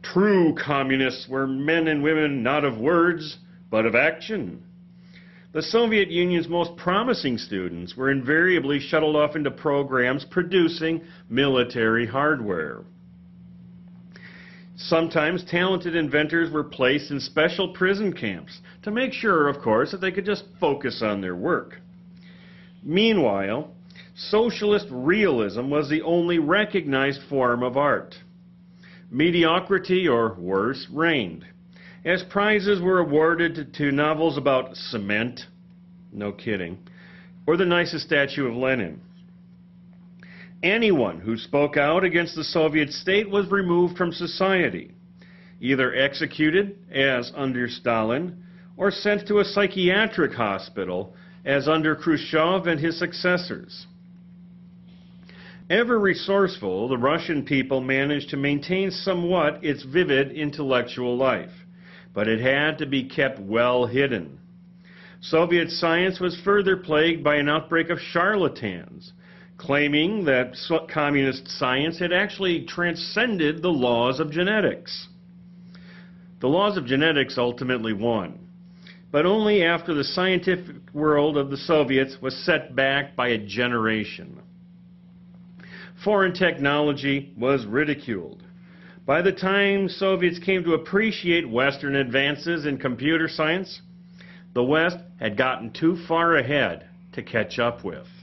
True communists were men and women not of words, but of action. The Soviet Union's most promising students were invariably shuttled off into programs producing military hardware. Sometimes talented inventors were placed in special prison camps to make sure, of course, that they could just focus on their work. Meanwhile, socialist realism was the only recognized form of art. Mediocrity, or worse, reigned, as prizes were awarded to novels about cement, no kidding, or the nicest statue of Lenin. Anyone who spoke out against the Soviet state was removed from society, either executed, as under Stalin, or sent to a psychiatric hospital, as under Khrushchev and his successors. Ever resourceful, the Russian people managed to maintain somewhat its vivid intellectual life, but it had to be kept well hidden. Soviet science was further plagued by an outbreak of charlatans, claiming that communist science had actually transcended the laws of genetics. The laws of genetics ultimately won, but only after the scientific world of the Soviets was set back by a generation. Foreign technology was ridiculed. By the time Soviets came to appreciate Western advances in computer science, the West had gotten too far ahead to catch up with.